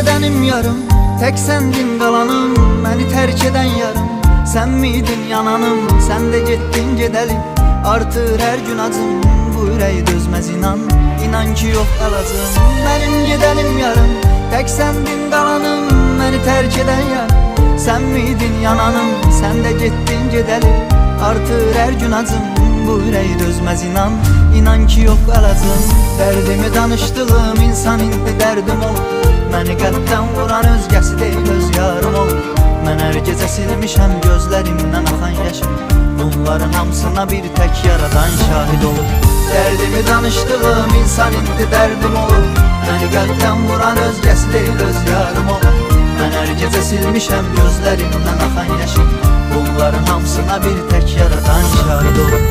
gedenim yarım, tek sendin qalanım, məni tərk edən yarım. Sen miydin yananım, sen de getdin gedeli. Artır her gün acım, bu ürək dözməz inan. İnan ki yok qalacım, mənim gedenim yarım, tek sendin qalanım, məni tərk edən yarım. Sen miydin yananım, sen de getdin gedeli. Artır her gün acım, bu ürək dözməz inan. İnan ki yok qalacım. Dərdimi danışdığım insan indi dərdim olur. Məni qəlbdən vuran özgəsi deyil, öz yarım olur. Mən hər gecə silmişəm gözlərimdən axan yaşım. Bunların hamısına bir tək yaradan şahid olur. Dərdimi danışdığım insan indi dərdim olur. Məni qəlbdən vuran özgəsi deyil, öz yarım olur. Mən hər gecə silmişəm gözlərimdən axan yaşım. Bunların hamısına bir tək yaradan şahid olur.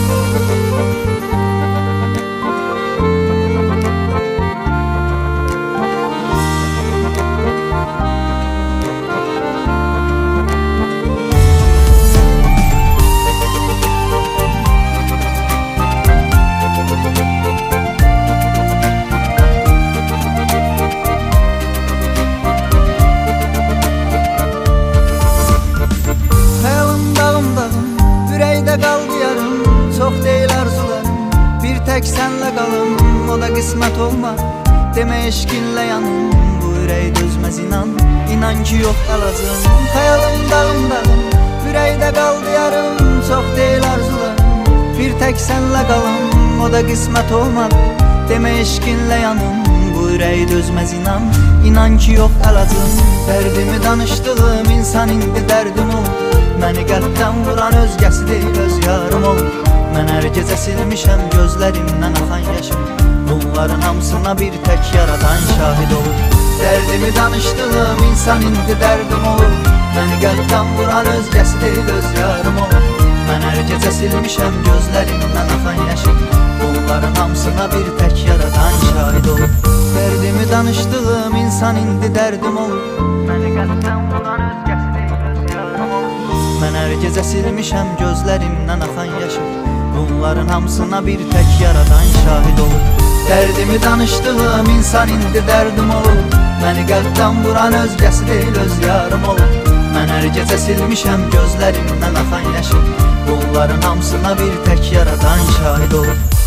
Çox deyil arzularım, bir tək sənlə qalım, o da qismət olma. Demə eşqinlə yanım, bu ürək dözməz inan. İnan ki yox qalacım, xəyalım dağım dağım, ürəkdə qaldı yarım. Çox deyil arzularım, bir tək sənlə qalım, o da qismət olmadı. Demə eşqinlə yanım, bu ürək dözməz inan. İnan ki yox qalacım. Dərdimi danışdığım insan indi dərdim olur. Məni qəlbdən vuran özgəsi deyil, öz yarım olur. Mən hər gecə silmişəm gözlərimdən axan yaşım. Bunların hamısına bir tək yaradan şahid olur. Dərdimi danışdığım insan indi dərdim olur. Məni qəlbdən vuran özgəsi deyil, öz yarım olur. Mən hər gecə silmişəm gözlərimdən axan yaşım. Bunların hamısına bir tək yaradan şahid olur. Dərdimi danışdığım insan indi dərdim olur. Məni qəlbdən vuran özgəsi deyil, öz yarım olur. Mən hər gecə silmişəm gözlərimdən axan yaşım. Bunların hamısına bir tək yaradan şahid olur. Dərdimi danışdığım insan indi dərdim olur. Məni qəlbdən vuran özgəsi deyil, öz yarım olur. Mən hər gecə silmişəm gözlərimdən axan yaşım. Bunların hamısına bir tək yaradan şahid olur.